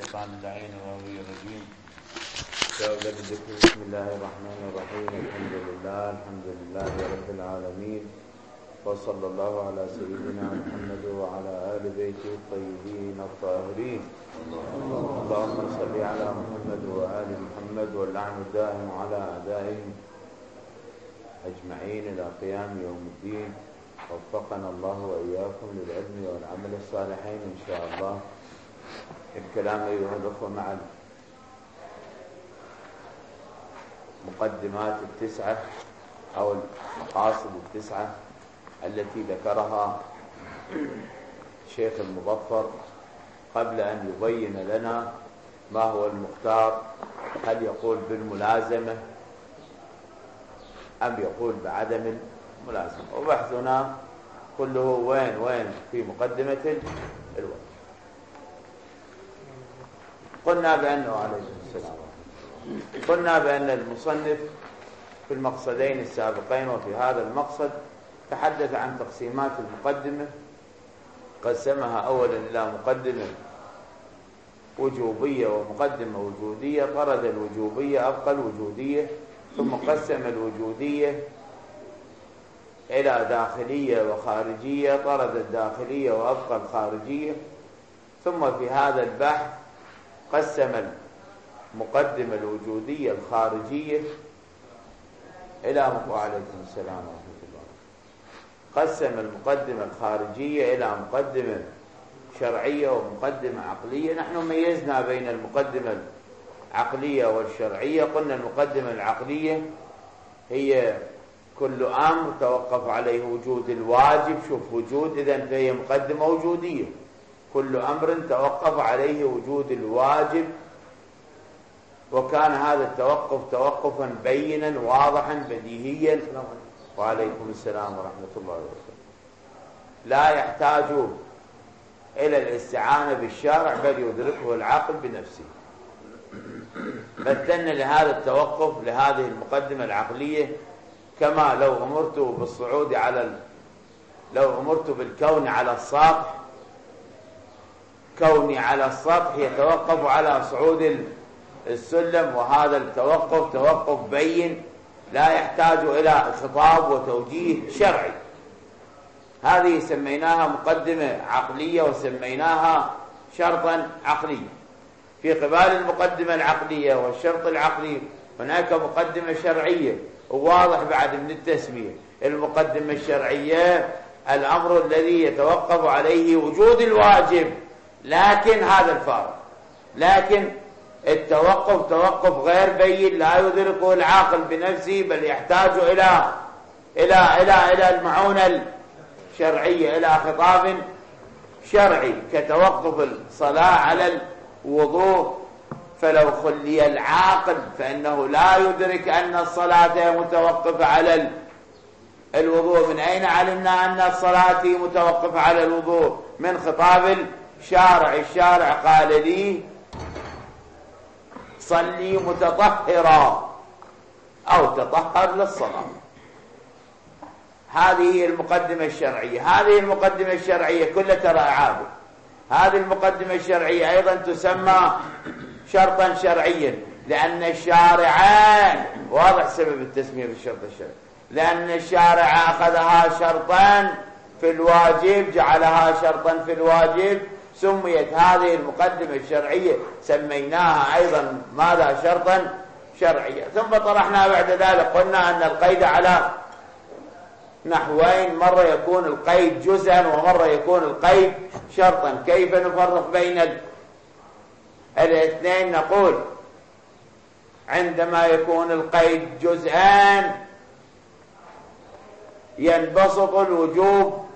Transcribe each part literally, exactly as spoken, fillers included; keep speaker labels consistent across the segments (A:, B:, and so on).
A: الشيطان اللعين الغوي الرجيم. شاء بالذكر. بسم الله الرحمن الرحيم. الحمد لله الحمد لله رب العالمين، وصلى الله على سيدنا محمد وعلى آل بيته الطيبين الطاهرين. اللهم صل على محمد وآل محمد، واللعن الدائم على أعدائهم أجمعين إلى قيام يوم الدين. وفقنا الله وإياكم للعلم والعمل الصالحين إن شاء الله. الكلام أيها الأخوة مع المقدمات التسعة أو المقاصد التسعة التي ذكرها الشيخ المظفر قبل أن يبين لنا ما هو المختار، هل يقول بالملازمة أم يقول بعدم الملازمة. وبحثنا كله وين وين في مقدمة الوقت. قلنا بأنه عليه السلام قلنا بأن المصنف في المقصدين السابقين وفي هذا المقصد تحدث عن تقسيمات المقدمة، قسمها أولا إلى مقدمة وجوبية ومقدمة وجودية، طرد الوجوبية أبقى الوجودية، ثم قسم الوجودية إلى داخلية وخارجية، طرد الداخلية وأبقى الخارجية. ثم في هذا البحث قسم المقدمة الوجودية الخارجية إلى وعليكم السلام ورحمة الله قسم المقدمة الخارجية إلى مقدمة شرعية ومقدمة عقلية. نحن ميزنا بين المقدمة العقلية والشرعية. قلنا المقدمة العقلية هي كل أمر توقف عليه وجود الواجب، شوف وجود، إذن فهي مقدمة وجودية. كل أمر توقف عليه وجود الواجب، وكان هذا التوقف توقفا بينا واضحا بديهيا. وعليكم السلام ورحمة الله وبركاته. لا يحتاج إلى الاستعانة بالشارع، بل يدركه العقل بنفسه. مثلنا لهذا التوقف لهذه المقدمة العقلية كما لو أمرت بالصعود على ال... لو أمرت بالكون على السطح، كوني على السطح يتوقف على صعود السلم، وهذا التوقف توقف بين لا يحتاج إلى خطاب وتوجيه شرعي. هذه سميناها مقدمة عقلية وسميناها شرطا عقليا. في قبال المقدمة العقلية والشرط العقلي هناك مقدمة شرعية، وواضح بعد من التسمية. المقدمة الشرعية الأمر الذي يتوقف عليه وجود الواجب، لكن هذا الفارق، لكن التوقف توقف غير بين لا يدركه العاقل بنفسه، بل يحتاج إلى إلى إلى إلى المعونة الشرعية، إلى خطاب شرعي، كتوقف الصلاة على الوضوء. فلو خلي العاقل فإنه لا يدرك أن الصلاة متوقفة على الوضوء. من أين علمنا أن الصلاة متوقفة على الوضوء؟ من خطاب الشارع. الشارع قال لي صلي متطهرا أو تطهر للصلاة. هذه هي المقدمة الشرعية. هذه المقدمة الشرعية كلها ترى عابد. هذه المقدمة الشرعية أيضا تسمى شرطا شرعيا، لأن الشارع، واضح سبب التسمية بالشرط الشرعي، لأن الشارع أخذها شرطا في الواجب، جعلها شرطا في الواجب، سميت هذه المقدمة الشرعية سميناها أيضا ماذا؟ شرطا شرعيا. ثم طرحنا بعد ذلك قلنا أن القيد على نحوين، مرة يكون القيد جزءا ومرة يكون القيد شرطا. كيف نفرق بين الاثنين؟ نقول عندما يكون القيد جزءان ينبسط الوجوب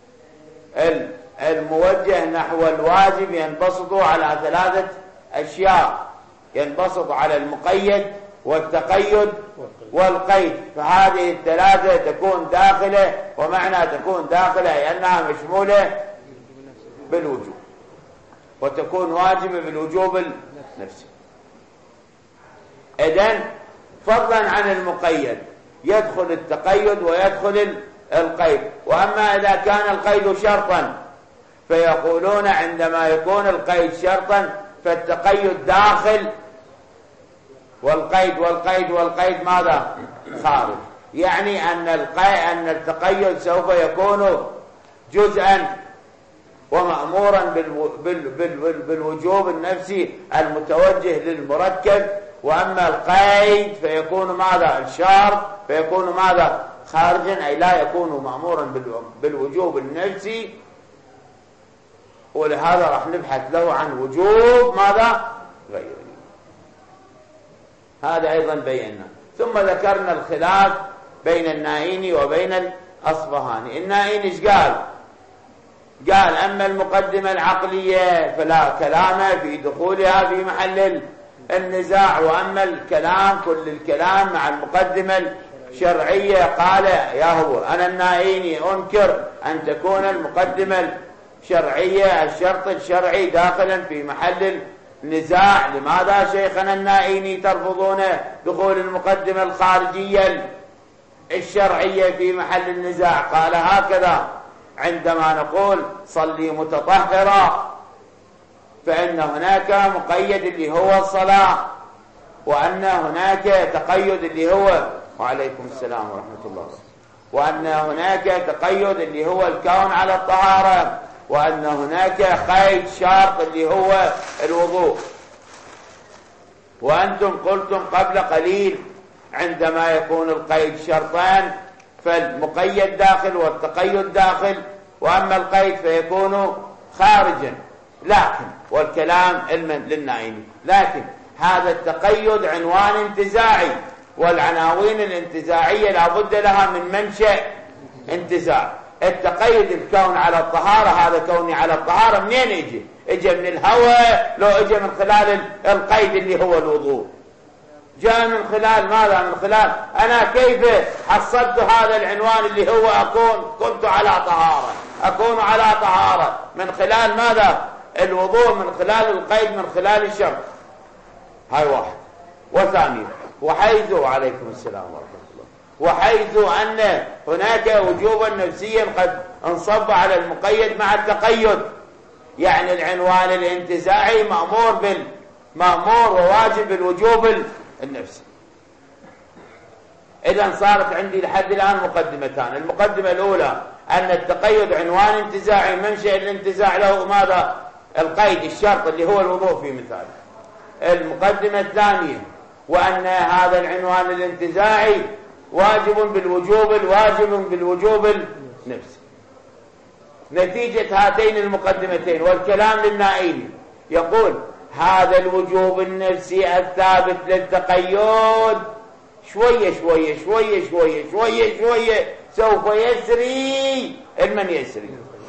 A: الموجه نحو الواجب، ينبسط على ثلاثة أشياء، ينبسط على المقيد والتقيد والقيد. فهذه الثلاثة تكون داخلة، ومعنى تكون داخلة لأنها مشمولة بالوجوب، وتكون واجبة بالوجوب النفسي. إذن فضلا عن المقيد يدخل التقيد ويدخل القيد. وأما إذا كان القيد شرطا فيقولون عندما يكون القيد شرطا فالتقيد داخل والقيد والقيد والقيد ماذا؟ خارج. يعني أن القي... أن التقيد سوف يكون جزءا ومأمورا بالو... بال... بال... بالوجوب النفسي المتوجه للمركب، وأما القيد فيكون ماذا؟ الشرط فيكون ماذا؟ خارجا، أي لا يكون مأمورا بال... بالوجوب النفسي. ولهذا راح نبحث له عن وجوب ماذا؟ غيره. هذا أيضا بينا. ثم ذكرنا الخلاف بين النائيني وبين الأصبهاني. النائيني ايش قال؟ قال أما المقدمة العقلية فلا كلام في دخولها في محل النزاع، وأما الكلام كل الكلام مع المقدمة الشرعية قال يا هو أنا النائيني أنكر أن تكون المقدمة الشرعية الشرط الشرعي داخلا في محل النزاع. لماذا شيخنا النائيني ترفضون دخول المقدمة الخارجية الشرعية في محل النزاع؟ قال هكذا: عندما نقول صلي متطهرا فإن هناك مقيد اللي هو الصلاة، وأن هناك تقيد اللي هو وعليكم السلام ورحمة الله، وأن هناك تقيد اللي هو الكون على الطهارة، وأن هناك قيد شرط اللي هو الوضوء. وأنتم قلتم قبل قليل عندما يكون القيد شرطان فالمقيد داخل والتقيد داخل، وأما القيد فيكون خارجا. لكن والكلام علما للنائيني، لكن هذا التقيد عنوان انتزاعي، والعناوين الانتزاعية لا بد لها من منشأ انتزاع. التقيد الكون على الطهارة، هذا كوني على الطهارة منين يجي؟ اجى من الهواء، لو اجى من خلال القيد اللي هو الوضوء، جاء من خلال ماذا؟ من خلال أنا كيف حصلت هذا العنوان اللي هو أكون كنت على طهارة، أكون على طهارة من خلال ماذا؟ الوضوء، من خلال القيد، من خلال الشرط. هاي واحد. وثانيا وحيث وعليكم السلام ورحمة الله وحيث أن هناك وجوبا نفسيا قد انصب على المقيد مع التقيد، يعني العنوان الانتزاعي مأمور بال مأمور وواجب بالوجوب النفسي. إذن صارت عندي لحد الآن مقدمتان. المقدمة الأولى أن التقيد عنوان انتزاعي، منشأ الانتزاع له ماذا؟ القيد الشرط اللي هو الوضوء في مثال. المقدمة الثانية وأن هذا العنوان الانتزاعي واجب بالوجوب الواجب بالوجوب النفسي. نتيجة هاتين المقدمتين والكلام للنائيني يقول هذا الوجوب النفسي الثابت للتقيد شوية شوية شوية شوية شوية شوية سوف يسري. المن يسري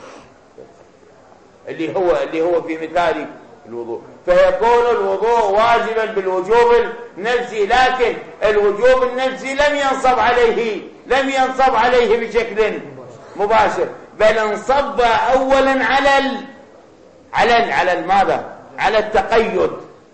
A: اللي هو اللي هو في مثال الوضوء، فيكون الوضوء واجبا بالوجوب النفسي، لكن الوجوب النفسي لم ينصب عليه لم ينصب عليه بشكل مباشر، بل انصب اولا على ال على ال على ماذا؟ على التقيد.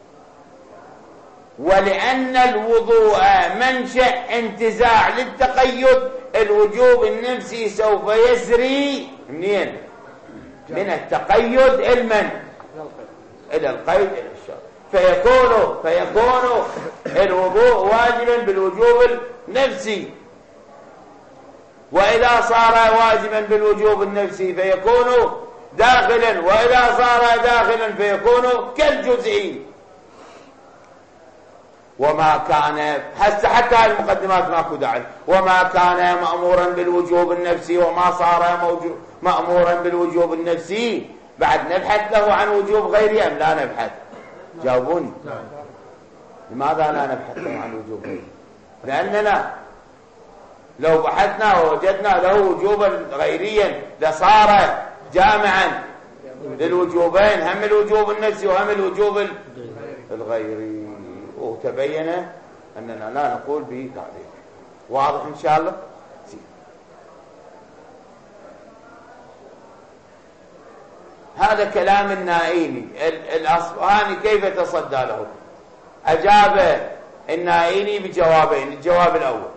A: ولأن الوضوء منشأ انتزاع للتقيد، الوجوب النفسي سوف يسري منين؟ من التقيد المن إلى القيد إلى الشرط، فيكون فيكون الوضوء واجبا بالوجوب النفسي. وإذا صار واجبا بالوجوب النفسي فيكون داخلا، وإذا صار داخلا فيكون كالجزئي. وما كان حتى حتى المقدمات ماكو داعي. وما كان مأمورا بالوجوب النفسي وما صار مأمورا بالوجوب النفسي بعد نبحث له عن وجوب غيري أم لا نبحث؟ جاوبوني. لماذا لا نبحث له عن وجوب غيري؟ لأننا لو بحثنا ووجدنا له وجوبا غيريا لصار جامعا للوجوبين، هم الوجوب النفسي وهم الوجوب الغيري، وتبين أننا لا نقول بتعليق. واضح إن شاء الله؟ هذا كلام النائيني. الأصفهاني كيف تصدى له؟ أجاب النائيني بجوابين. الجواب الأول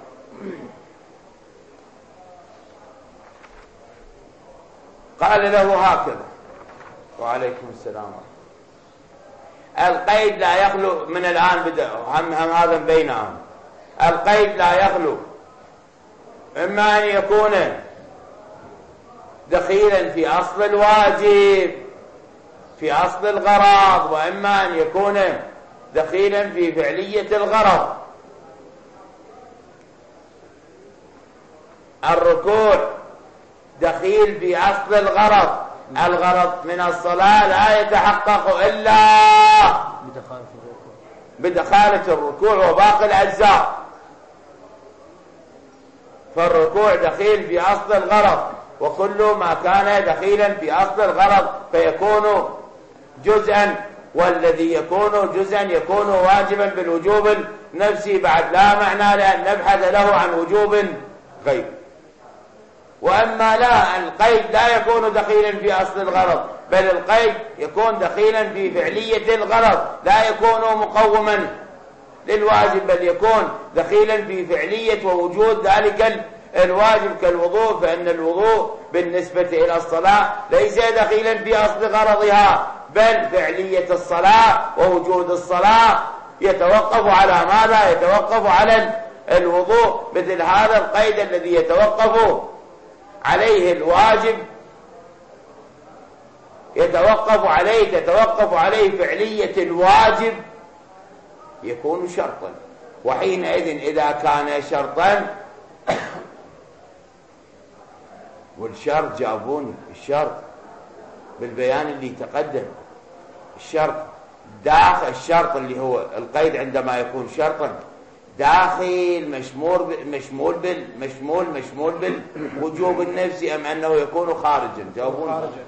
A: قال له هكذا وعليكم السلام. القيد لا يخلو من الآن بدأ هم, هم هذا بينهم. القيد لا يخلو إما أن يكون دخيلا في أصل الواجب في أصل الغرض، وإما أن يكون دخيلا في فعلية الغرض. الركوع دخيل في أصل الغرض، الغرض من الصلاة لا يتحقق إلا بدخالة الركوع وباقي الأجزاء. فالركوع دخيل في أصل الغرض، وكل ما كان دخيلا في أصل الغرض فيكون جزءا، والذي يكون جزءا يكون واجبا بالوجوب النفسي بعد لا معنى لأن نبحث له عن وجوب غير. وأما لا، القيد لا يكون دخيلا في أصل الغرض، بل القيد يكون دخيلا في فعلية الغرض، لا يكون مقوما للواجب، بل يكون دخيلا في فعلية ووجود ذلك الواجب كالوضوء، فإن الوضوء بالنسبة إلى الصلاة ليس دخيلا في أصل غرضها، بل فعلية الصلاة ووجود الصلاة يتوقف على ماذا؟ يتوقف على الوضوء. مثل هذا القيد الذي يتوقف عليه الواجب يتوقف عليه تتوقف عليه فعلية الواجب يكون شرطا. وحينئذ إذا كان شرطا، والشرط جابون الشرط بالبيان اللي تقدم، الشرط داخل الشرط اللي هو القيد عندما يكون شرطا داخل مشمول مشمول بال مشمول مشمول بالوجوب النفسي، ام انه يكون خارجا؟ جاوبون خارجا.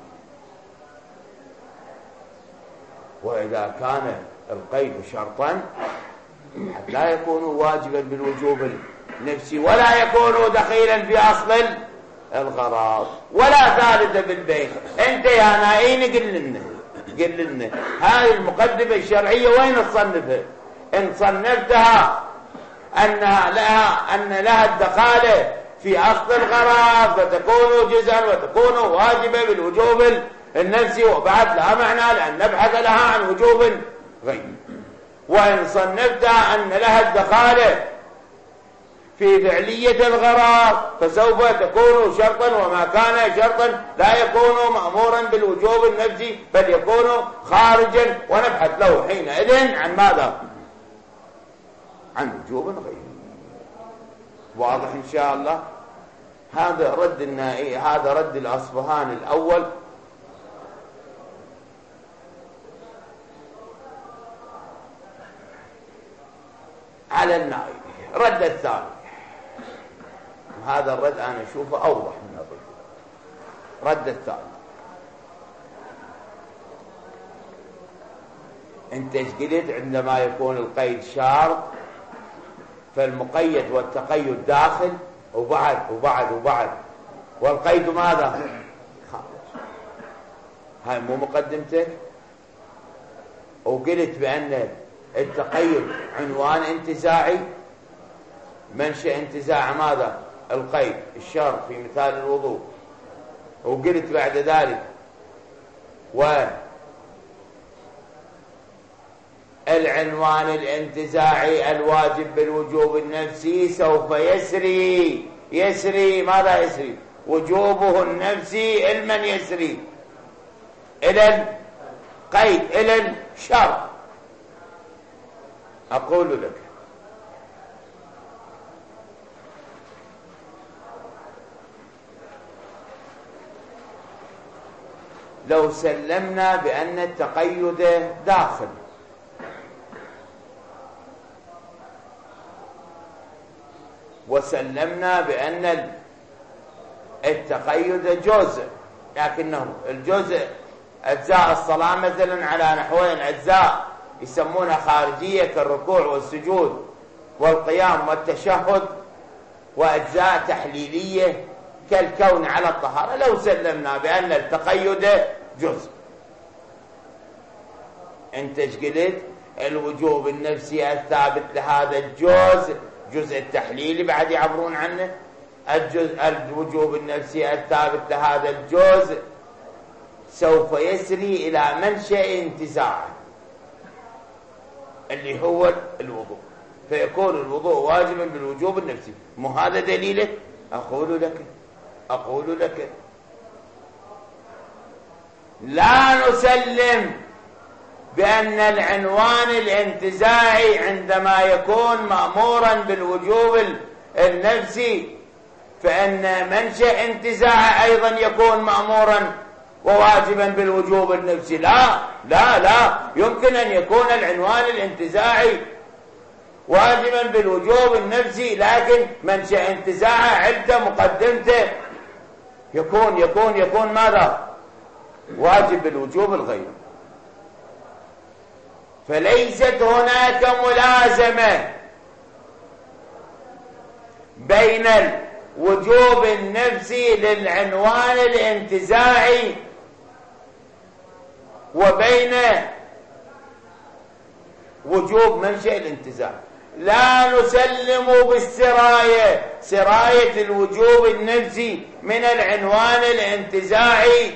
A: واذا كان القيد شرطا لا يكون واجبا بالوجوب النفسي، ولا يكون دخيلا في اصل الغرض، ولا ثالث بالبيت. انت يا نائين قل لنا قل لنا هذه المقدمه الشرعيه وين تصنفها؟ ان صنفتها انها لها ان لها الدخاله في اصل الغرض فتكون جزءا وتكون واجبه بالوجوب النفسي، وبعد لا معنى لان نبحث لها عن وجوب غير. وان صنفتها ان لها الدخاله في فعلية الغرض فسوف تكون شرطا، وما كان شرطا لا يكون مأمورا بالوجوب النفسي بل يكون خارجا، ونبحث له حينئذ عن ماذا؟ عن وجوب غير. واضح إن شاء الله؟ هذا رد النائي هذا رد الأصفهاني الأول على النائي. رد الثاني، هذا الرد أنا أشوفه أوضح من الرد. رد الثاني، أنت ايش قلت؟ عندما يكون القيد شرط فالمقيد والتقيد داخل وبعد وبعد وبعد، والقيد ماذا؟ خارج. هاي مو مقدمتك؟ وقلت بأن التقيد عنوان انتزاعي، منشأ انتزاع ماذا؟ القيد الشرط في مثال الوضوء. وقلت بعد ذلك والعنوان الانتزاعي الواجب بالوجوب النفسي سوف يسري يسري ماذا يسري؟ وجوبه النفسي المن يسري إلى القيد إلى الشرط. أقول لك لو سلمنا بأن التقيد داخل وسلمنا بأن التقيد جزء، لكنه الجزء أجزاء الصلاة مثلا على نحوين: أجزاء يسمونها خارجية كالركوع والسجود والقيام والتشهد، وأجزاء تحليلية كالكون على الطهارة. لو سلمنا بأن التقيد جزء، انت ايش قلت؟ الوجوب النفسي الثابت لهذا الجزء، جزء التحليلي بعد يعبرون عنه، الجزء الوجوب النفسي الثابت لهذا الجزء سوف يسري إلى منشأ انتزاعه. اللي هو الوضوء، فيكون الوضوء واجبا بالوجوب النفسي. مو هذا دليله؟ أقول لك أقول لك لا نسلم بأن العنوان الانتزاعي عندما يكون مأمورا بالوجوب النفسي فإن منشأ انتزاعه أيضا يكون مأمورا وواجبا بالوجوب النفسي. لا لا لا يمكن أن يكون العنوان الانتزاعي واجبا بالوجوب النفسي، لكن منشأ انتزاعه علته مقدمته يكون يكون يكون ماذا؟ واجب بالوجوب الغير. فليست هناك ملازمة بين الوجوب النفسي للعنوان الانتزاعي وبين وجوب منشأ الانتزاع. لا نسلم بالسراية، سراية الوجوب النفسي من العنوان الانتزاعي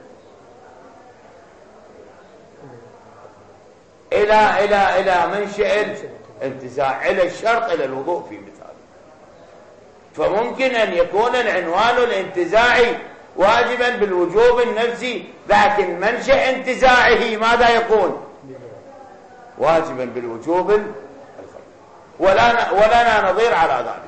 A: إلى إلى إلى منشأ الانتزاع، إلى الشرط، إلى الوضوء في مثال. فممكن أن يكون العنوان الانتزاعي واجبا بالوجوب النفسي، لكن منشأ انتزاعه ماذا يكون؟ واجبا بالوجوب الغير. ولا ولنا نظير على ذلك.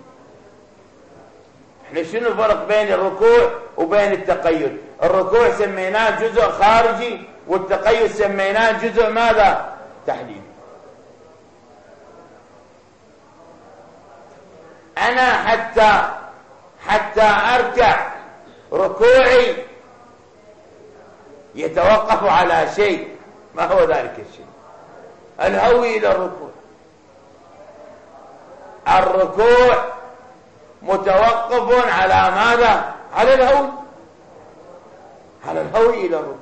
A: احنا شنو الفرق بين الركوع وبين التقيد؟ الركوع سميناه جزء خارجي، والتقيد سميناه جزء ماذا؟ تحليلي. أنا حتى حتى أركع ركوعي يتوقف على شيء، ما هو ذلك الشيء؟ الهوي إلى الركوع. الركوع متوقف على ماذا؟ على الهوي، على الهوي إلى الركوع.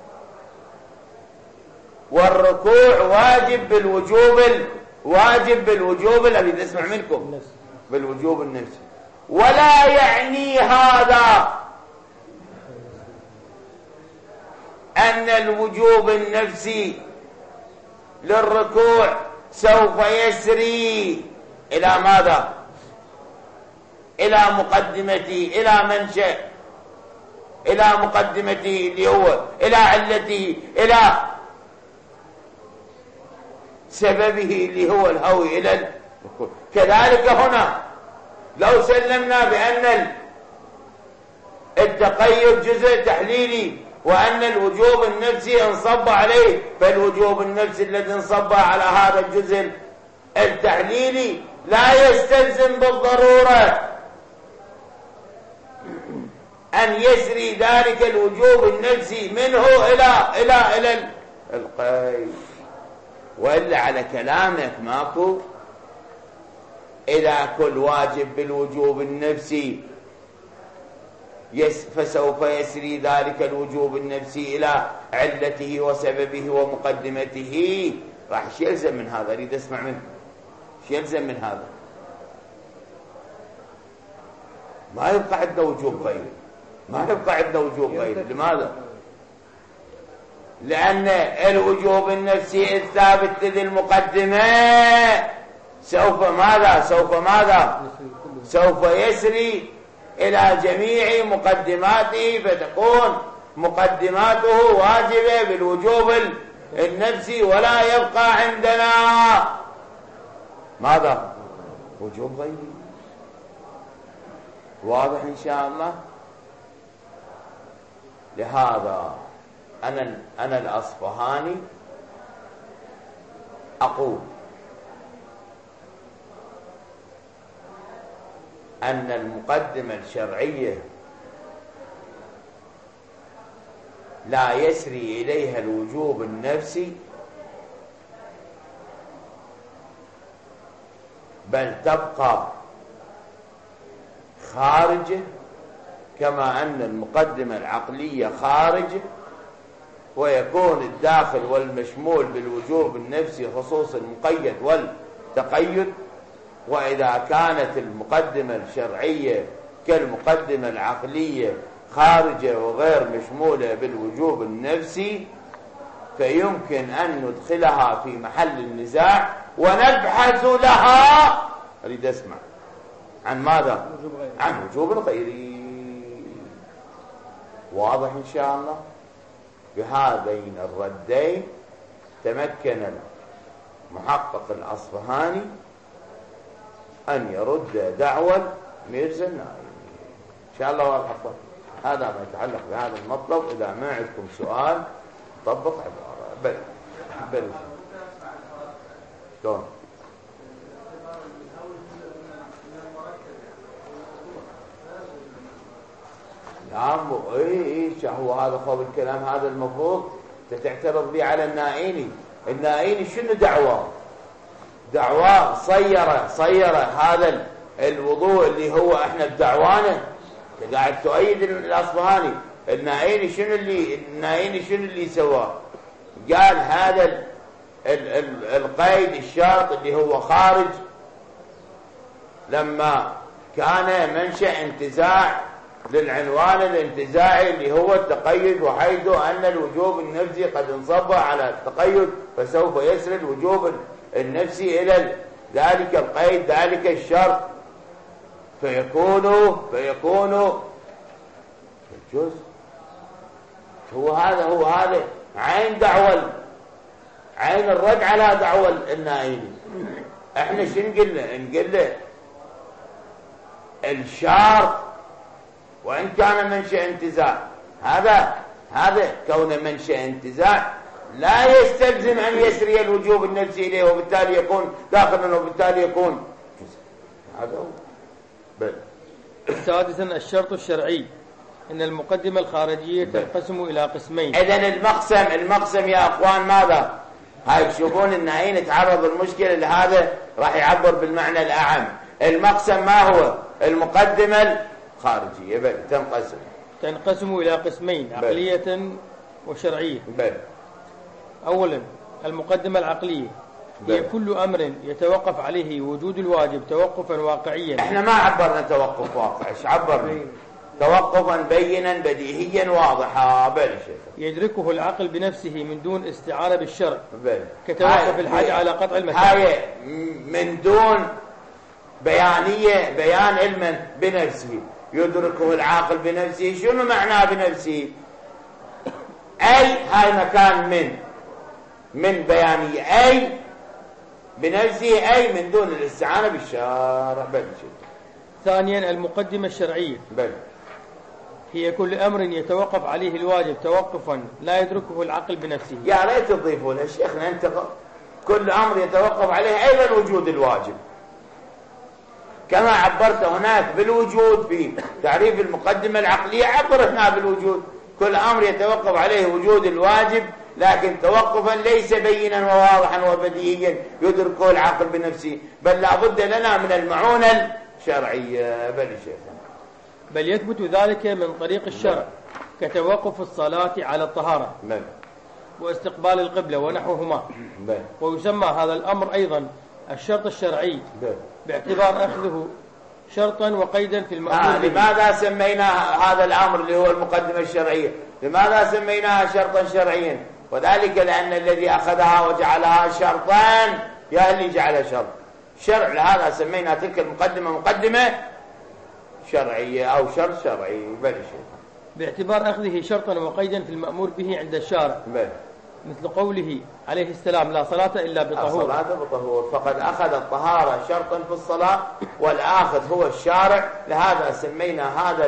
A: والركوع واجب بالوجوب واجب بالوجوب الذي تسمع منكم بالوجوب النفسي. ولا يعني هذا أن الوجوب النفسي للركوع سوف يسري إلى ماذا؟ إلى مقدمته، إلى منشأ، إلى مقدمته اللي هو إلى علته، إلى سببه اللي هو الهوي إلى الركوع. كذلك هنا لو سلمنا بأن التقيد جزء تحليلي وأن الوجوب النفسي انصب عليه، فالوجوب النفسي الذي انصب على هذا الجزء التحليلي لا يستلزم بالضرورة أن يسري ذلك الوجوب النفسي منه إلى إلى إلى القيد. وإلا على كلامك ماكو، إذا كل واجب بالوجوب النفسي يس فسوف يسري ذلك الوجوب النفسي إلى علته وسببه ومقدمته. راح شو يلزم من هذا؟ أريد أسمع منه شو يلزم من هذا؟ ما يبقى عندنا وجوب غير، ما يبقى عندنا وجوب غير. لماذا؟ لأن الوجوب النفسي الثابت لذي المقدمة سوف ماذا؟ سوف ماذا؟ سوف يسري إلى جميع مقدماته، فتكون مقدماته واجبة بالوجوب النفسي، ولا يبقى عندنا ماذا؟ وجوب غيري. واضح إن شاء الله؟ لهذا أنا أنا الأصفهاني أقول أن المقدمة الشرعية لا يسري إليها الوجوب النفسي، بل تبقى خارجه، كما أن المقدمة العقلية خارجه، ويكون الداخل والمشمول بالوجوب النفسي خصوص المقيد والتقيد. وإذا كانت المقدمة الشرعية كالمقدمة العقلية خارجة وغير مشمولة بالوجوب النفسي، فيمكن أن ندخلها في محل النزاع ونبحث لها. أريد أسمع عن ماذا؟ عن وجوب الغيري. واضح إن شاء الله؟ بهذين الردين تمكن المحقق الأصفهاني أن يرد دعوى ميرزا النائي. إن شاء الله واضح. هذا ما يتعلق بهذا المطلب. إذا ما عندكم سؤال طبق عبارة. بل بل شلون؟ نعم. اي اي هو هذا خوف الكلام. هذا المفروض تعترض به على النائيني. النائيني شنو دعواه؟ دعواه صيره صيره هذا الوضوء اللي هو احنا بدعوانه. قاعد تؤيد الاصفهاني. النائيني شنو اللي النائيني شنو اللي سواه؟ قال هذا ال ال ال القيد الشرط اللي هو خارج لما كان منشأ انتزاع للعنوان الانتزاعي اللي هو التقيد، وحيث أن الوجوب النفسي قد انصب على التقيد فسوف يسري الوجوب النفسي إلى ذلك القيد ذلك الشرط فيكون فيكون الجزء. هو هذا هو هذا عين دعوة عين الرد على دعوة النائيني. احنا شو نقول له؟ نقول له الشرط وإن كان منشأ انتزاع، هذا هذا كون منشأ انتزاع لا يستلزم أن يسري الوجوب النفسي إليه، وبالتالي يكون داخلا وبالتالي يكون هذا هو. بل
B: سادسا الشرط الشرعي إن المقدمة الخارجية تنقسم إلى قسمين.
A: إذن المقسم المقسم يا أخوان ماذا؟ هاي تشوفون النائين تعرض المشكلة لهذا راح يعبر بالمعنى الأعم. المقسم ما هو؟ المقدمة الخارجية. بل تنقسم
B: تنقسم إلى قسمين عقلية وشرعية.
A: بل
B: أولا المقدمة العقلية هي كل أمر يتوقف عليه وجود الواجب توقفا واقعيا.
A: احنا ما عبرنا توقف واقعي، ايش عبرنا؟ توقفا بينا بديهيا واضحا. بل شيخ
B: يدركه العقل بنفسه من دون استعانة بالشرع.
A: بل
B: كتوقف الحاجة على قطع المسافة.
A: هاي من دون بيانية بيان علما بنفسه. يدركه العاقل بنفسه. شنو معناه بنفسه؟ أي هاي مكان من من بيانية أي بنفسه أي من دون الاستعانة بالشارع. بل
B: ثانيا المقدمة الشرعية
A: بل
B: هي كل أمر يتوقف عليه الواجب توقفا لا يدركه العقل بنفسه.
A: يا ريت تضيفوا لها شيخنا أنت. كل أمر يتوقف عليه أيضا وجود الواجب كما عبرت هناك بالوجود في تعريف المقدمة العقلية. عبر هنا بالوجود. كل أمر يتوقف عليه وجود الواجب لكن توقفا ليس بينا وواضحا وبديهيا يدركه العقل بنفسه، بل لا بد لنا من المعونة الشرعية. بل شيخنا
B: بل يثبت ذلك من طريق الشرع كتوقف الصلاة على الطهارة
A: بل
B: واستقبال القبلة ونحوهما.
A: بل
B: ويسمى هذا الأمر أيضا الشرط الشرعي
A: بل
B: باعتبار أخذه شرطا وقيدا في المأمور
A: آه
B: به.
A: لماذا سمينا هذا الأمر اللي هو المقدمة الشرعية لماذا سميناها شرطا شرعيا؟ وذلك لأن الذي أخذها وجعلها شرطا يا اللي جعلها شرط شرع، لهذا سمينا تلك المقدمة مقدمة شرعية أو شرط شرعي. بل شيء
B: باعتبار أخذه شرطا وقيدا في المأمور به عند الشارع.
A: بل
B: مثل قوله عليه السلام لا صلاة إلا بطهور.
A: الصلاة بطهور. فقد أخذ الطهارة شرطا في الصلاة والآخذ هو الشارع، لهذا سمينا هذا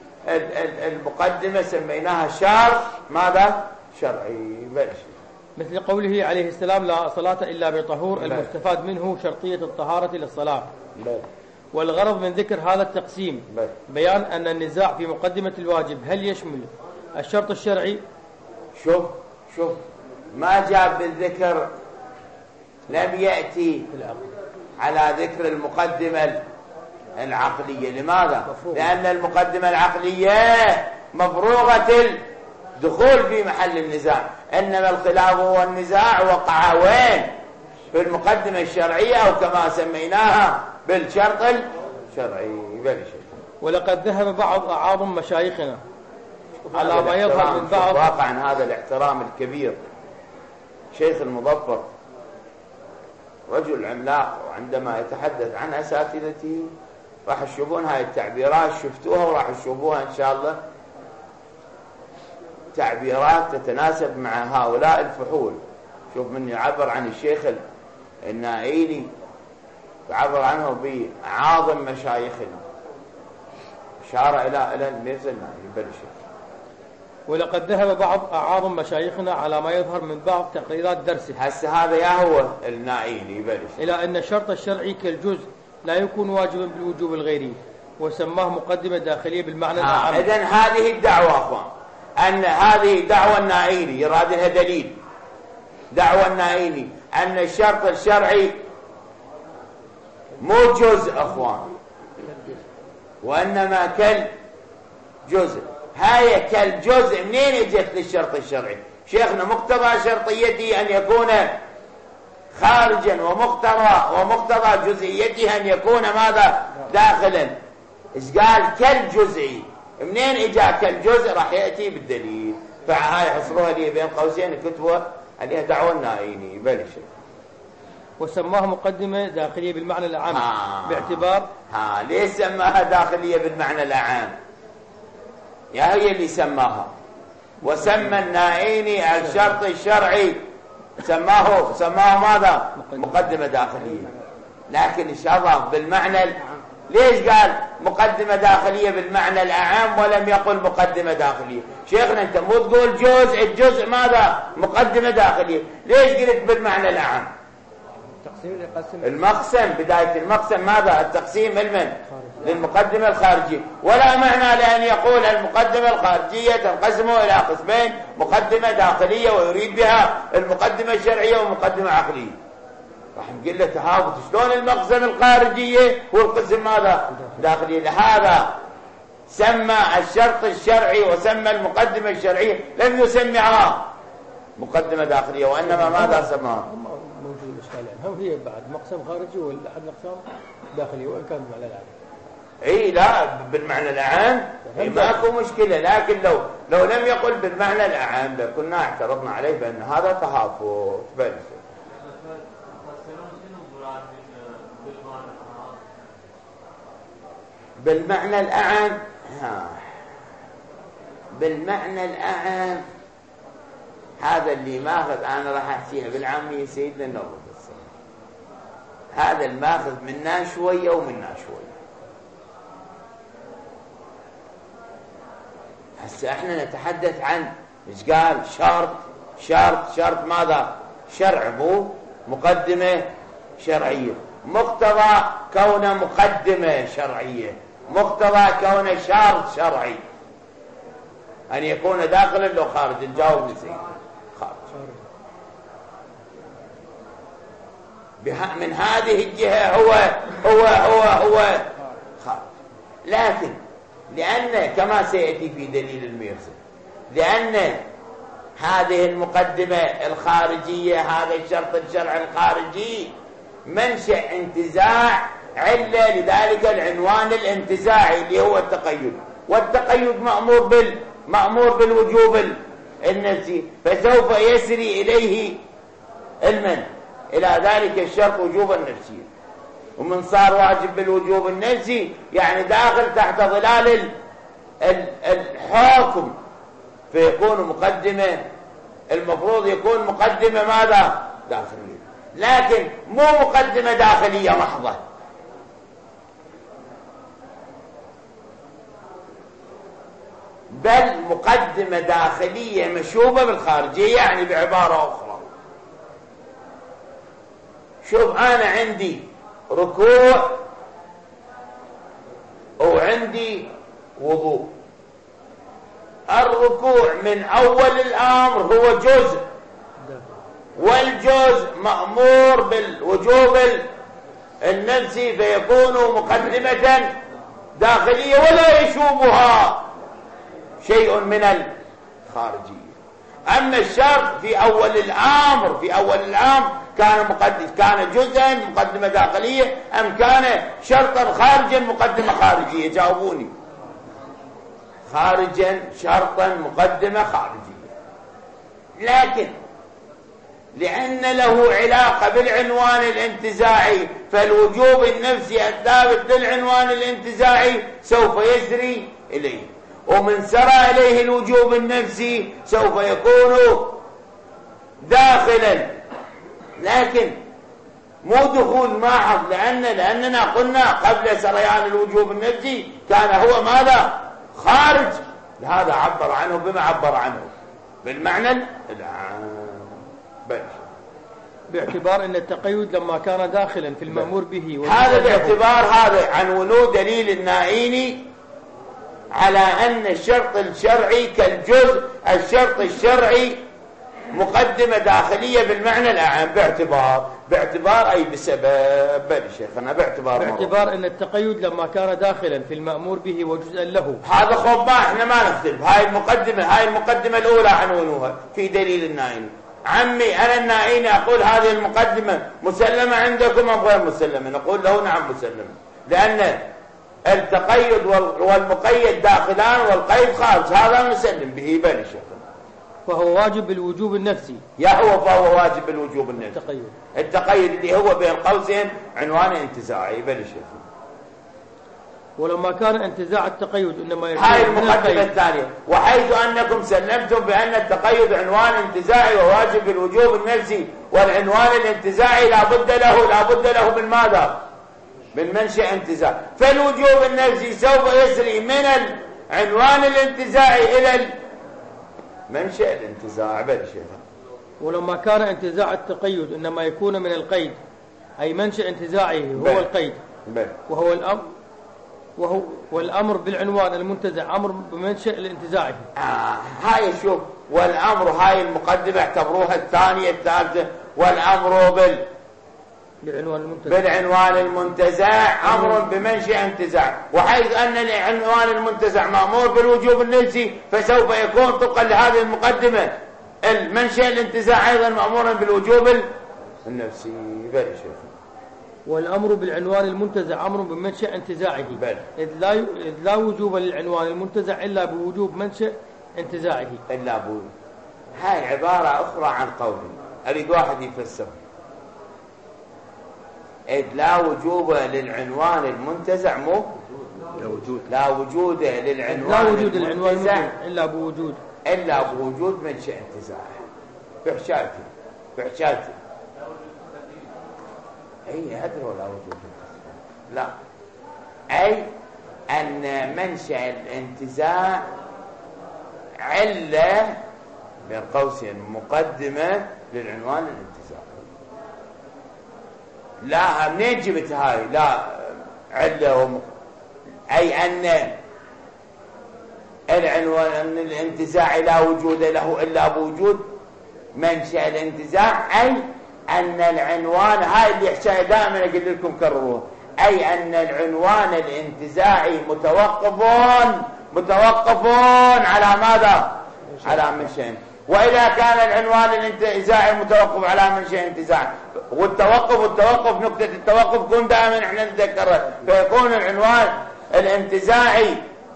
A: المقدمة سميناها شرط ماذا؟ شرعي. بل
B: مثل قوله عليه السلام لا صلاة إلا بطهور المستفاد منه شرطية الطهارة للصلاة.
A: بل
B: والغرض من ذكر هذا التقسيم
A: بل
B: بيان أن النزاع في مقدمة الواجب هل يشمل الشرط الشرعي.
A: شوف شوف ما جاب بالذكر لم يأتي على ذكر المقدمة العقلية. لماذا؟
B: مفروغ.
A: لأن المقدمة العقلية مفروغة الدخول في محل النزاع، إنما الخلاف هو النزاع وقع وين؟ في المقدمة الشرعية أو كما سميناها بالشرط الشرعي.
B: ولقد ذهب بعض أعاظم مشايخنا على ما يظهر من بعض
A: واقعا هذا الاحترام الكبير شيخ المظفر رجل عملاق، وعندما يتحدث عن أساتذته راح تشوفون هاي التعبيرات، شفتوها وراح تشوفوها إن شاء الله، تعبيرات تتناسب مع هؤلاء الفحول. شوف من يعبر عن الشيخ النائيني يعبر عنه بعظم مشايخنا، إشارة إلى إلى الميرزا النائيني. بل
B: ولقد ذهب بعض أعاظم مشايخنا على ما يظهر من بعض تقريرات درسه،
A: هسه هذا يا هو النائيني يبلش،
B: إلى أن الشرط الشرعي كالجزء لا يكون واجبا بالوجوب الغيري، وسماه مقدمة داخلية بالمعنى الأعم.
A: إذن هذه الدعوة أخوان، أن هذه دعوة النائيني يراد لها دليل. دعوة النائيني أن الشرط الشرعي مو جزء أخوان، وإنما كالجزء. هاي كالجزء منين اجت للشرط الشرعي؟ شيخنا مقتضى شرطيته أن يكون خارجا، ومقتضى ومقتضى جزئيته أن يكون ماذا؟ داخلا. إيش قال؟ كالجزء. منين اجا كالجزء؟ راح يأتي بالدليل. فهاي حصروها لي بين قوسين كتبوا عليها دعوة النائيني. بلش
B: وسماه مقدمة داخلية بالمعنى الأعم. آه. باعتبار
A: ها ليش سماها داخلية بالمعنى الأعم؟ يا هي اللي سماها. وسمى النائيني الشرط الشرعي سماه سماه ماذا؟ مقدمة داخلية. لكن الشرط بالمعنى، ليش قال مقدمة داخلية بالمعنى الأعم ولم يقل مقدمة داخلية؟ شيخنا أنت مو تقول جزء، الجزء ماذا؟ مقدمة داخلية، ليش قلت بالمعنى الأعم؟ المقسم، بداية المقسم ماذا؟ التقسيم المن للمقدمة الخارجية. ولا معنى لأن يقول المقدمة الخارجية تنقسم إلى قسمين، مقدمة داخلية ويريد بها المقدمة الشرعية ومقدمة عقلية. راح نقول له تهاوت، شلون المقسم الخارجية والقسم ماذا؟ داخلية؟ لهذا سمى الشرط الشرعي وسمى المقدمة الشرعية، لم يسمعها مقدمة داخلية، وإنما ماذا سماها؟
B: موجود إشكال يعني. هم هي بعد مقسم خارجي والأحد الأقسام داخلي، وإن كان بالمعنى الأعم.
A: اي لا بالمعنى الأعم ماكو مشكلة، لكن لو لو لم يقل بالمعنى الأعم كنا اعترضنا عليه بأن هذا تهافت. بل بالمعنى الأعم، ها بالمعنى الأعم هذا اللي ماخذ، أنا راح أحكيها بالعامية سيدنا النبي، هذا الماخذ منا شوية ومنا شوية. هسه احنا نتحدث عن ايش قال؟ شرط شرط شرط ماذا؟ شرع، مو مقدمة شرعية. مقتضى كونه مقدمة شرعية، مقتضى كونه شرط شرعي أن يكون داخلا لو خارج. الجواب لسيدنا خارج. من هذه الجهة هو هو هو هو خارج. لكن لأن كما سيأتي في دليل الميرزا، لأن هذه المقدمة الخارجية، هذا الشرط الشرعي الخارجي منشأ انتزاع علة، لذلك العنوان الانتزاعي اللي هو التقيد، والتقيد مأمور بال مأمور بالوجوب النفسي، فسوف يسري إليه المن إلى ذلك الشرط وجوبا نفسيا. ومن صار واجب بالوجوب النفسي يعني داخل تحت ظلال الحكم، فيكون مقدمة، المفروض يكون مقدمة ماذا؟ داخلية، لكن مو مقدمة داخلية محضة، بل مقدمة داخلية مشوبة بالخارجية. يعني بعبارة أخرى، شوف أنا عندي ركوع وعندي وضوء. الركوع من أول الأمر هو جزء، والجزء مأمور بالوجوب النفسي، فيكون مقدمة داخلية ولا يشوبها شيء من الخارجية. أما الشرط في أول الأمر في أول الأمر كان مقدم كان جزءا مقدمة داخلية أم كان شرطا خارجا مقدمة خارجية؟ جاوبوني. خارجا، شرطا، مقدمة خارجية. لكن لأن له علاقة بالعنوان الانتزاعي، فالوجوب النفسي الثابت للعنوان الانتزاعي سوف يسري إليه، ومن سرى إليه الوجوب النفسي سوف يكون داخلا، لكن مو دخول ماحظ، لأن لأننا قلنا قبل سريان الوجوب النفسي كان هو ماذا؟ خارج. لهذا عبر عنه بما عبر عنه بالمعنى العام.
B: باعتبار أن التقيد لما كان داخلا في المأمور به،
A: هذا باعتبار هذا عنونه دليل النائيني على أن الشرط الشرعي كالجزء الشرط الشرعي مقدمة داخلية بالمعنى الأعم، باعتبار باعتبار أي بسبب بل شيخنا باعتبار
B: باعتبار أن التقيد لما كان داخلا في المأمور به وجزءا له.
A: هذا خب ما احنا ما نختلف، هاي المقدمة هاي المقدمة الأولى عنونوها في دليل النائيني. عمي أنا النائيني أقول هذه المقدمة مسلمة عندكم أم غير مسلمة؟ نقول له نعم مسلمة، لأن التقيد والمقيد داخلان والقيد خارج، هذا مسلم به بل شيخنا.
B: فهو واجب بالوجوب النفسي.
A: يا هو فهو واجب بالوجوب النفسي.
B: التقيد
A: التقيد اللي هو بين قوسين عنوان انتزاعي بل شيخنا.
B: ولما كان انتزاع التقيد انما يكون
A: هاي المقدمة الثانية، وحيث أنكم سلمتم بأن التقيد عنوان انتزاعي وواجب بالوجوب النفسي، والعنوان الانتزاعي لا بد له لا بد له من ماذا؟ من منشأ انتزاع، فالوجوب النفسي سوف يسري من العنوان الانتزاعي إلى منشأ الانتزاع بل شيخنا.
B: ولما كان انتزاع التقيد إنما يكون من القيد، أي منشأ انتزاعه هو بل. القيد
A: بل.
B: وهو الأمر وهو والأمر بالعنوان المنتزع أمر بمنشأ الانتزاعه.
A: آه هاي شوف، والأمر هاي المقدمة اعتبروها الثانية الثالثة، والأمر بال
B: بالعنوان المنتزع
A: بالعنوان المنتزع أمر بمنشأ انتزاع، وحيث أن العنوان المنتزع مأمور بالوجوب النفسي فسوف يكون طبقا لهذه المقدمة المنشأ الانتزاع أيضا مأمورا بالوجوب النفسي بل شيخنا.
B: والأمر بالعنوان المنتزع أمر بمنشأ انتزاعه
A: بل.
B: إذ لا إذ لا وجوب للعنوان المنتزع إلا بوجوب منشأ انتزاعه.
A: إلا بوجوب. هاي عبارة أخرى عن قولي أريد واحد يفسر. إذ لا وجوب للعنوان المنتزع مو
B: لا وجود
A: لا وجود للعنوان
B: لا وجود للعنوان المنتزع إلا بوجود
A: إلا بوجود منشأ انتزاع. بحشاتي بحشاتي أي أدري ولا وجود لا، أي أن منشأ الانتزاع علة بين قوسين مقدمة للعنوان الانتزاع. لا منين جبت هاي؟ لا علة وم... أي أن العنوان الانتزاعي لا وجود له إلا بوجود منشأ الانتزاع، أي أن العنوان هاي اللي يحشى دائما أقول لكم كرروه، أي أن العنوان الانتزاعي متوقفون متوقفون على ماذا؟ على منشأ. وإذا كان العنوان الانتزاعي متوقف على منشأ انتزاع، والتوقف والتوقف نقطة التوقف كون دائما احنا نتذكرها، فيكون العنوان الانتزاعي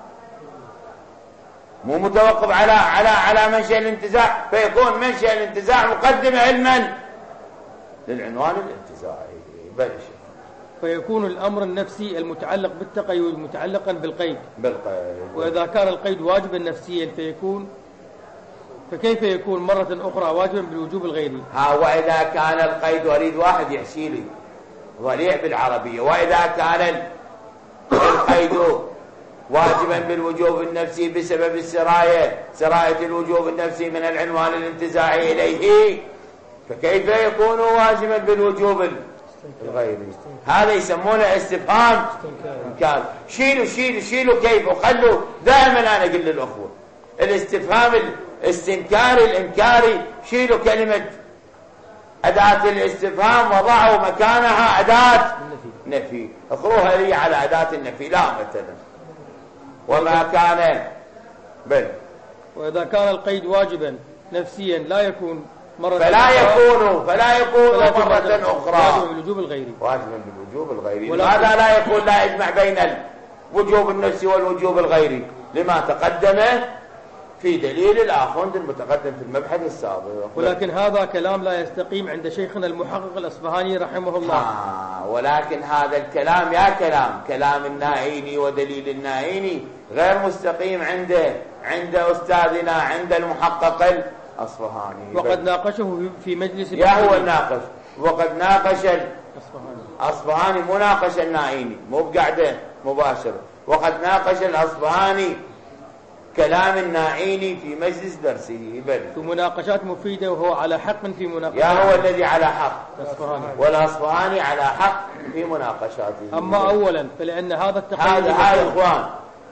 A: مو متوقف على على على منشأ الانتزاع، فيكون منشأ الانتزاع مقدمة علما للعنوان الانتزاعي بل
B: فيكون الأمر النفسي المتعلق بالتقيد متعلقا بالقيد
A: بالقيد.
B: وإذا كان القيد واجبا نفسيا فيكون فكيف يكون مرة أخرى واجبا بالوجوب الغيري؟
A: ها وإذا كان القيد، أريد واحد يحشي لي ضليع بالعربية، وإذا كان القيد واجبا بالوجوب النفسي بسبب السراية سراية الوجوب النفسي من العنوان الانتزاعي إليه، فكيف يكون واجبا بالوجوب الغيري؟ هذا يسمونه استفهام إنكار. شيلوا شيلوا شيلوا كيف وخلوا دائما أنا أقول للأخوة الاستفهام الاستنكاري الإنكاري، شيلوا كلمة أداة الاستفهام وضعوا مكانها أداة نفي، اخروها لي على أداة النفي لا مثلا. وما كان بل
B: وإذا كان القيد واجبا نفسيا لا يكون مرة
A: فلا يكون فلا يكون
B: مرة,
A: مرة أخرى
B: واجبا بالوجوب الغيري
A: واجبا بالوجوب الغيري. لماذا لا يكون لا يجمع بين الوجوب النفسي والوجوب الغيري؟ لما تقدم في دليل الآخوند المتقدم في المبحث السابق.
B: ولكن هذا كلام لا يستقيم عند شيخنا المحقق الأصبهاني رحمه الله.
A: آه ولكن هذا الكلام يا كلام كلام النائيني ودليل النائيني غير مستقيم عند عند أستاذنا عند المحقق الأصبهاني.
B: وقد ناقشه في مجلس
A: يا هو الناقش، وقد ناقش الأصبهاني مناقشة النائيني مو بقعدة مباشرة، وقد ناقش الأصبهاني كلام النائيني في مجلس درسه بل
B: في مناقشات مفيدة وهو على حق في مناقشاته.
A: يا هو الذي على حق والأصبهاني على حق في مناقشاته.
B: أما أولا فلأن هذا التقييد
A: هذا هذا إخوان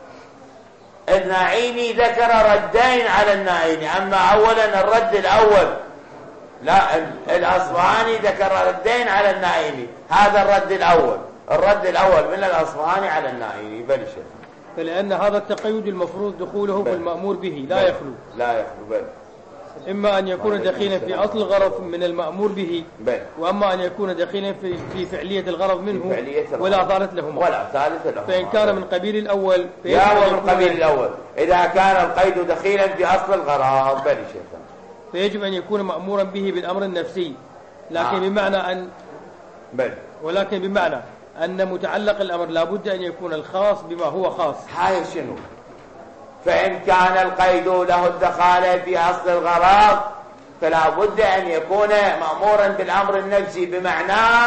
A: النائيني ذكر ردين على النائيني. أما أولا الرد الأول لا الأصبهاني ذكر ردين على النائيني. هذا الرد الأول الرد الأول من الأصبهاني على النائيني بل شيخ.
B: فلأن هذا التقيد المفروض دخوله
A: بل.
B: بالمأمور به لا بل. يخلو
A: لا يخلو بل.
B: إما أن يكون دخيلا في أصل الغرض من المأمور به
A: بل.
B: وأما أن يكون دخيلا في, في فعلية الغرض منه
A: فعلية
B: ولا ثالث لهما
A: ولا ثالث لهما.
B: فإن كان من قبيل الأول
A: يا هو من قبيل الأول إذا كان القيد دخيلا في أصل الغرض بل شيخ
B: فيجب أن يكون مأمورا به بالأمر النفسي لكن آه. بمعنى أن
A: بل.
B: ولكن بمعنى أن متعلق الأمر لابد أن يكون الخاص بما هو خاص.
A: هاي شنو؟ فإن كان القيد له الدخالة في أصل الغرض فلا بد أن يكون مأمورا بالأمر النفسي بمعنى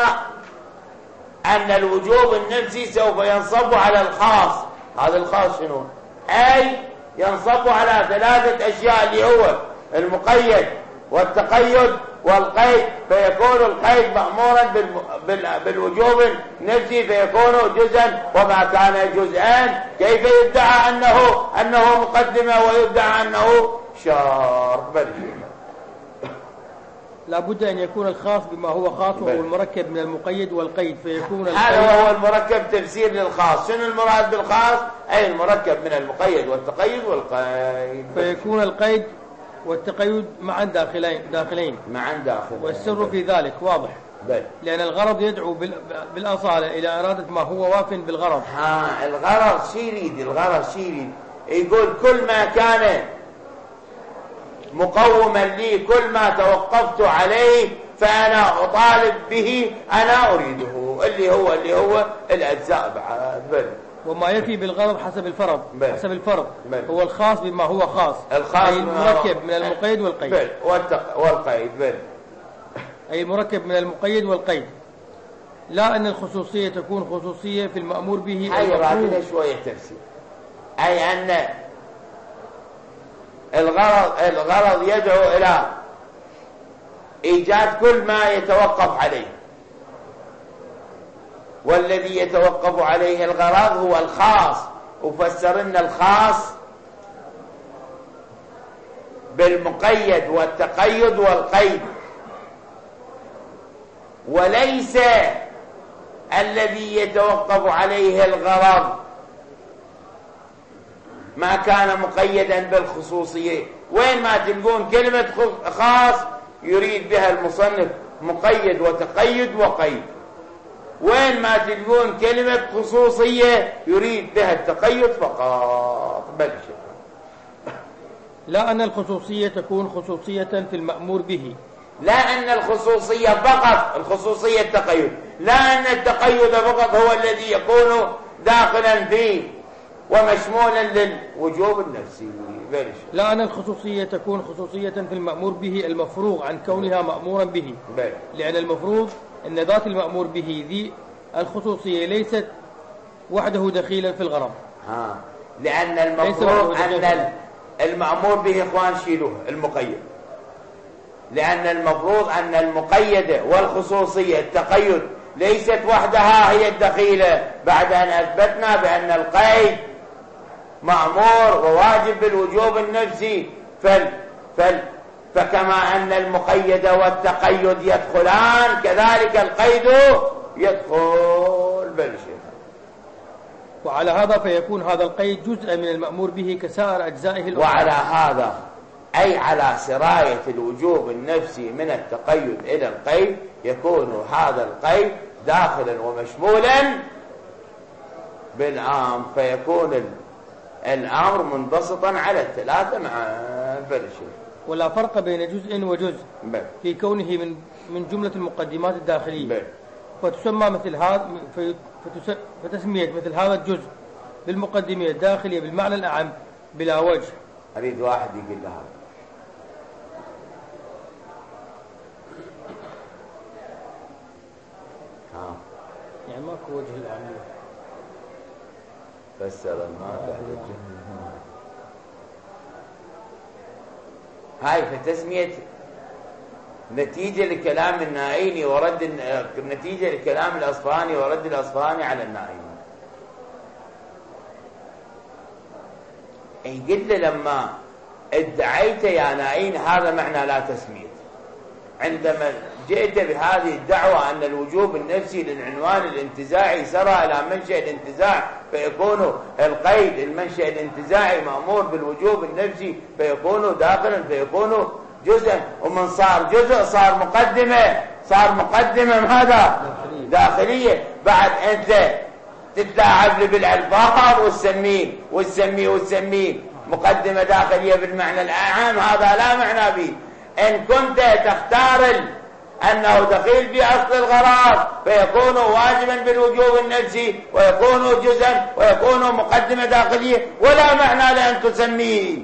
A: أن الوجوب النفسي سوف ينصب على الخاص. هذا الخاص شنو؟ أي ينصب على ثلاثة أشياء اللي هو المقيد والتقيد والقيد فيكون القيد مأمورا بالوجوب النفسي فيكون جزءا وما كان جزءان كيف يدعى أنه أنه مقدمة ويدعى أنه شرط بل
B: لا بد أن يكون الخاص بما هو خاص وهو المركب من المقيد والقيد فيكون
A: هذا هو المركب تفسير للخاص. شنو المراد بالخاص؟ أي المركب من المقيد والتقيد والقيد
B: فيكون القيد والتقيد معا داخلين داخلين
A: معا داخلين
B: والسر في ذلك واضح
A: بل.
B: لأن الغرض يدعو بالأصالة إلى إرادة ما هو واف بالغرض.
A: ها الغرض شي يريد الغرض شي يريد يقول كل ما كان مقوما لي كل ما توقفت عليه فأنا أطالب به أنا أريده اللي هو اللي هو الأجزاء بعد بل.
B: وما يفي بالغرض حسب الفرض بل. حسب الفرض بل. هو الخاص بما هو خاص
A: الخاص
B: أي المركب من المقيد والقيد
A: بل. والقيد بل.
B: أي المركب من المقيد والقيد لا أن الخصوصية تكون خصوصية في المأمور به.
A: هاي راتنا شوية تفسير أي أن الغرض الغرض يدعو إلى إيجاد كل ما يتوقف عليه والذي يتوقف عليه الغرض هو الخاص. وفسرنا الخاص بالمقيد والتقيد والقيد وليس الذي يتوقف عليه الغرض ما كان مقيدا بالخصوصية. وين ما تلقون كلمة خاص يريد بها المصنف مقيد وتقيد وقيد. وين ما تلقون كلمة خصوصية يريد بها التقيد فقط بل.
B: لا أن الخصوصية تكون خصوصية في المأمور به.
A: لا أن الخصوصية فقط الخصوصية التقيد. لا أن التقيد فقط هو الذي يكون داخلا فيه ومشمولا للوجوب النفسي.
B: لا أن الخصوصية تكون خصوصية في المأمور به المفروغ عن كونها مأمورا به
A: بل.
B: لأن المفروض أن ذات المأمور به ذي الخصوصية ليست وحده دخيلا في الغرض.
A: ها. لأن المفروض أن المأمور به إخوان شيلوه المقيد. لأن المفروض أن المقيدة والخصوصية التقيد ليست وحدها هي الدخيلة بعد أن أثبتنا بأن القيد مأمور وواجب بالوجوب النفسي فل فل فكما أن المقيد والتقيد يدخلان كذلك القيد يدخل بالشيء.
B: وعلى هذا فيكون هذا القيد جزءا من المأمور به كسائر أجزائه الأخرى.
A: وعلى هذا أي على سراية الوجوب النفسي من التقيد إلى القيد يكون هذا القيد داخلا ومشمولا بالعام فيكون الأمر منبسطا على الثلاثة مع بلشة.
B: ولا فرق بين جزء وجزء
A: بل.
B: في كونه من من جملة المقدمات الداخلية.
A: بل.
B: فتسمى مثل هذا فتسمية مثل هذا الجزء بالمقدمية الداخلية بالمعنى الأعم بلا وجه.
A: أريد واحد يقول لها ها
B: يعني ماكو وجه العملية
A: فسر الماء هاي فتسمية نتيجة لكلام النائيني ورد نتيجة لكلام الأصفهاني ورد الأصفهاني على النائيني. يقول له لما ادعيت يا نائين هذا معنى لا تسمية. عندما جئت بهذه الدعوة أن الوجوب النفسي للعنوان الانتزاعي سرى إلى منشأ الانتزاع فيكون القيد المنشأ الانتزاعي مأمور بالوجوب النفسي فيكون داخلا فيكون جزءا، ومن صار جزء صار مقدمة صار مقدمة ماذا؟ داخلية. بعد أنت تتلاعب لي بالألفاظ وتسميه وتسميه وتسميه مقدمة داخلية بالمعنى الأعم، هذا لا معنى به. إن كنت تختار أنه دخيل في أصل الغرض فيكون واجبا بالوجوب النفسي ويكون جزءا ويكون مقدمة داخلية، ولا معنى لأن تسميه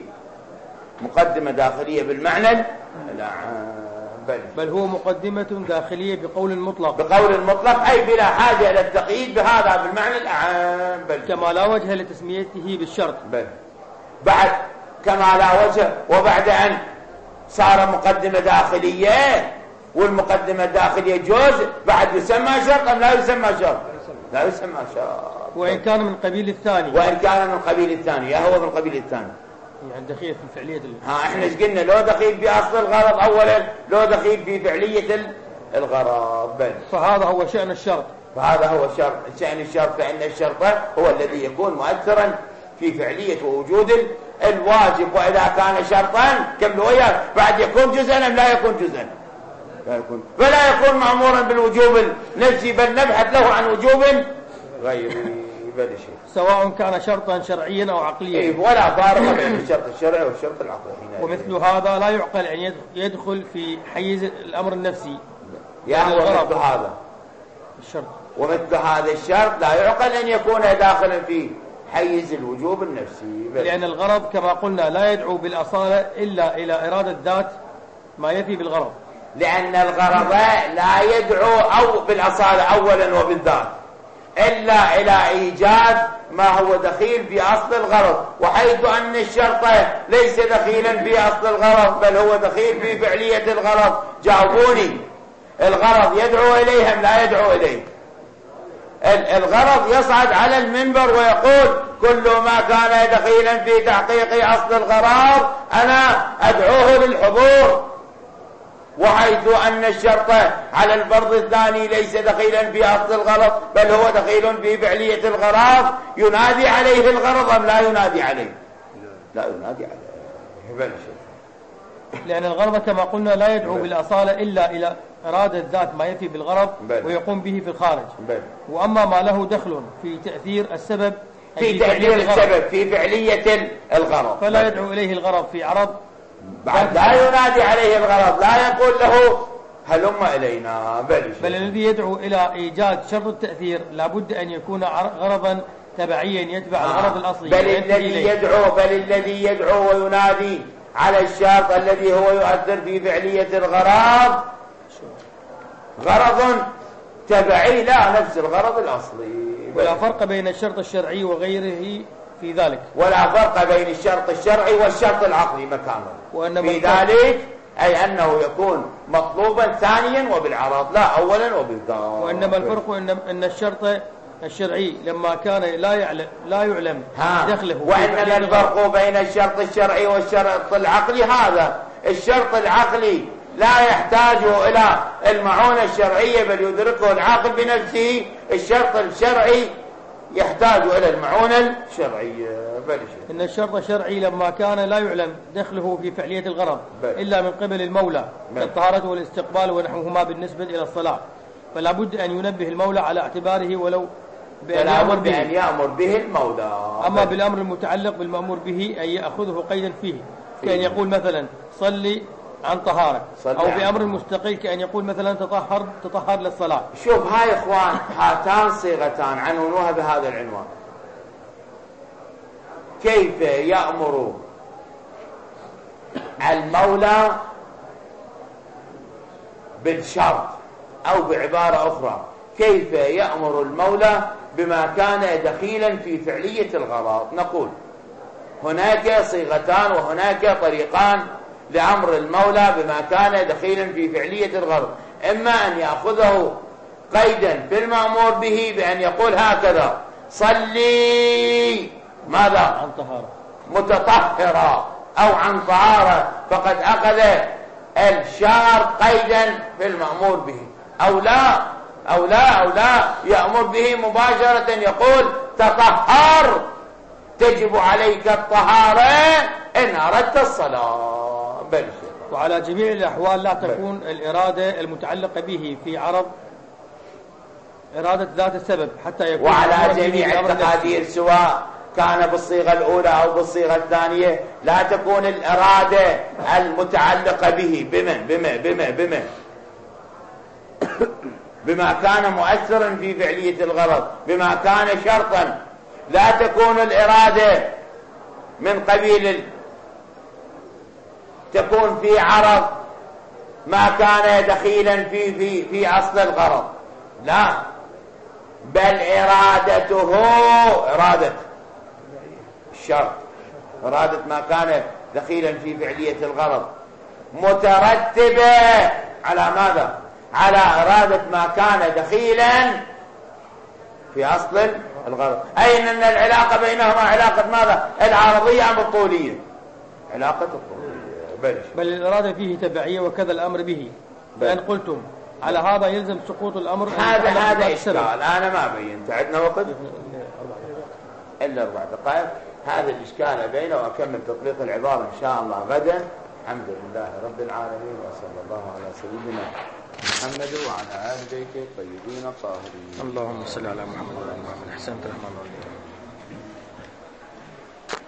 A: مقدمة داخلية بالمعنى الأعم. بل.
B: بل هو مقدمة داخلية بقول مطلق
A: بقول المطلق أي بلا حاجة إلى التقييد بهذا بالمعنى الأعم. بل.
B: كما لا وجه لتسميته بالشرط.
A: بل. بعد كما لا وجه وبعد أن صار مقدمة داخلية والمقدمة الداخلية جزء بعد يسمى شرط أم لا يسمى شرط؟ لا يسمى شرط.
B: وإن كان من قبيل الثاني
A: وإن كان من قبيل الثاني يا هو من قبيل الثاني
B: يعني دخيل في فعلية ال...
A: ها احنا ايش قلنا؟ لو دخيل في أصل الغرض أولا لو دخيل في فعلية الغرض. بل.
B: فهذا هو شأن الشرط
A: فهذا هو شرط شأن الشرط فإن الشرط هو الذي يكون مؤثرا في فعلية ووجود الواجب. وإذا كان شرطا كم وياك بعد يكون جزءا أم لا يكون جزءا؟ لا يكون. فلا يكون مأمورا بالوجوب النفسي بل نبحث له عن وجوب غيري. بل شيء
B: سواء كان شرطا شرعيا أو عقليا.
A: إيه ولا فارق بين الشرط الشرعي والشرط العقلي.
B: ومثل هذا لا يعقل أن يدخل في حيز الأمر النفسي.
A: يعني ومثل هذا
B: الشرط
A: ومثل هذا الشرط لا يعقل أن يكون داخلا في حيز الوجوب النفسي. بل.
B: لأن الغرض كما قلنا لا يدعو بالأصالة إلا إلى إرادة ذات ما يفي بالغرض.
A: لأن الغرض لا يدعو أو بالأصالة أولا وبالذات إلا إلى إيجاد ما هو دخيل في أصل الغرض، وحيث أن الشرط ليس دخيلا في أصل الغرض بل هو دخيل في فعلية الغرض. جاوبوني، الغرض يدعو إليه أم لا يدعو إليه؟ الغرض يصعد على المنبر ويقول كل ما كان دخيلا في تحقيق أصل الغرض أنا أدعوه للحضور، وحيث أن الشرط على الفرض الثاني ليس دخيلا في أصل الغرض بل هو دخيل في فعلية الغرض، ينادي عليه الغرض أم لا ينادي عليه؟ لا ينادي عليه. بل شيء.
B: لأن الغرض كما قلنا لا يدعو بالأصالة إلا إلى إرادة ذات ما يفي بالغرض
A: بل.
B: ويقوم به في الخارج.
A: بل.
B: وأما ما له دخل في تأثير السبب
A: في تأثير السبب في فعلية الغرض
B: فلا
A: بل.
B: يدعو إليه الغرض في عرض
A: بعد لا ينادي عليه الغرض، لا يقول له هلم إلينا. بل,
B: بل الذي يدعو إلى إيجاد شرط التأثير لابد أن يكون غرضا تبعيا يتبع آه. الغرض الأصلي.
A: بل الذي يدعو بل الذي يدعو وينادي على الشرط الذي هو يؤثر في فعلية الغرض غرض تبعي لا نفس الغرض الأصلي.
B: ولا فرق بين الشرط الشرعي وغيره في ذلك.
A: ولا فرق بين الشرط الشرعي والشرط العقلي مكانه في ذلك، أي أنه يكون مطلوبا ثانيا وبالعرض لا أولا وبالذات.
B: وإنما الفرق إن أن الشرط الشرعي لما كان لا يعلم لا يعلم دخله.
A: وإنما الفرق بين الشرط الشرعي والشرط العقلي هذا الشرط العقلي لا يحتاج إلى المعونة الشرعية بل يدركه العاقل بنفسه. الشرط الشرعي يحتاج إلى المعونة الشرعية. بل
B: إن الشرط الشرعي لما كان لا يعلم دخله في فعلية الغرض بل. إلا من قبل المولى كالطهارة والاستقبال ونحوهما بالنسبة إلى الصلاة، فلا بد أن ينبه المولى على اعتباره ولو
A: فلا بد أن يأمر به المولى.
B: أما بالأمر المتعلق بالمأمور به أن يأخذه قيدا فيه، كأن يقول مثلا صلي عن طهارة، أو بأمر مستقل كأن يقول مثلا تطهر تطهر للصلاة.
A: شوف هاي إخوان هاتان صيغتان عنونوها بهذا العنوان: كيف يأمر المولى بالشرط، أو بعبارة أخرى كيف يأمر المولى بما كان دخيلا في فعلية الغرض. نقول هناك صيغتان وهناك طريقان لأمر المولى بما كان دخيلا في فعلية الغرض: إما أن يأخذه قيدا في المأمور به بأن يقول هكذا: صلي ماذا؟
B: عن طهارة
A: متطهرة، أو عن طهارة، فقد أخذ الشارع قيدا في المأمور به. أو لا أو لا أو لا يأمر به مباشرة، يقول تطهر، تجب عليك الطهارة إن أردت الصلاة. بل
B: وعلى جميع الأحوال لا تكون بل. الإرادة المتعلقة به في عرض إرادة ذات السبب حتى يكون.
A: وعلى جميع التقادير سواء كان بالصيغة الأولى أو بالصيغة الثانية لا تكون الإرادة المتعلقة به بمن بما بما بما بما كان مؤثرا في فعلية الغرض، بما كان شرطا. لا تكون الإرادة من قبيل ال... تكون في عرض ما كان دخيلا في في في أصل الغرض، لا، بل إرادته إرادة الشرط، إرادة ما كان دخيلا في فعلية الغرض مترتبة على ماذا؟ على إرادة ما كان دخيلا في أصل الغرض. أي أن العلاقة بينهما علاقة ماذا؟ العارضية أم الطولية؟ علاقة الطولية. بل,
B: بل الإرادة فيه تبعية وكذا الأمر به. فإن قلتم على هذا يلزم سقوط الأمر.
A: هذا هذا إشكال، أنا ما بينت. عندنا وقت إلا أربع دقائق. هذا الإشكال بينه، وأكمل تطبيق العبارة إن شاء الله غدا. الحمد لله رب العالمين، وصلى الله على سيدنا محمد وعلى آل بيته الطيبين الطاهرين.
B: اللهم صل على محمد وعلى آل محمد. أحسنت الرحمن الرحيم.